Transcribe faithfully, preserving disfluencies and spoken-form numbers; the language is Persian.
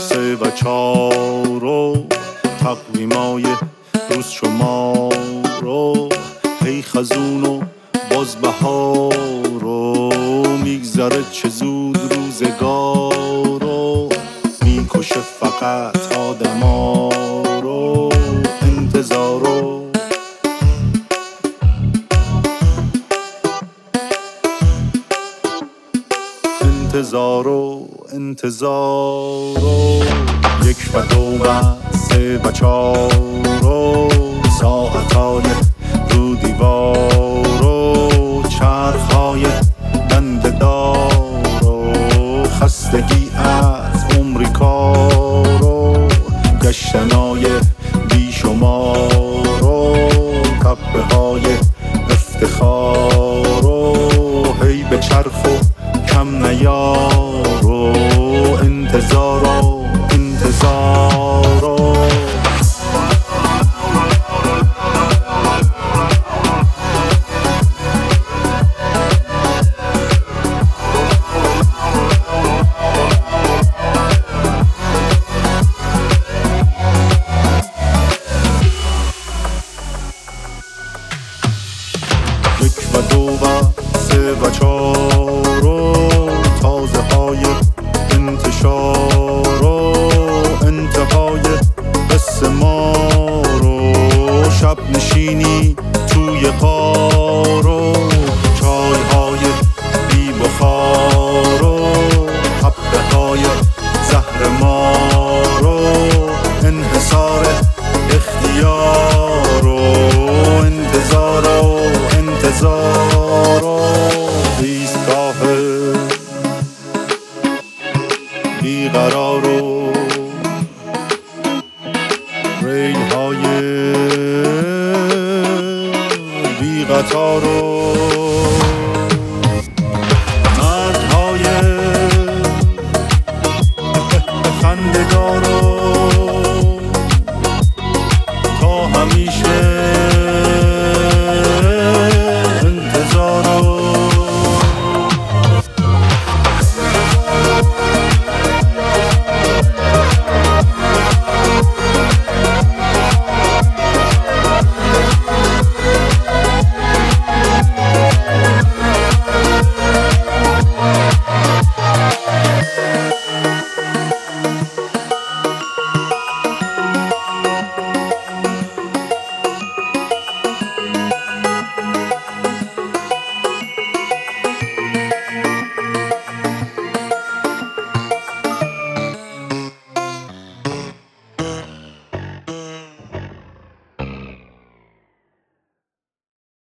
سه و چار و تقویمای روز شمار و هی خزون و باز بهار و میگذره چه زود روزگار و میکشه فقط آدما رو انتظار و انتظار و انتظار و یک و دو و سه و چار و ساعتای رو دیوار و چرخهای دنده دار و خستگی از عمری کار و گشتنای بیشمار و تپه های افتخار و هی به چرخ و کم نیار و انتظار و انتظار و یک و دو و سه و چار و تازه های انتشار و انتهای قصه ما رو شب نشینی توی قار و چای های بی بخار و حبه های زهر ما رو انحصار اختیار و انتظار و انتظار و ایستگاه بیقرار و ریل های بی قطار و مردهای خنده‌دار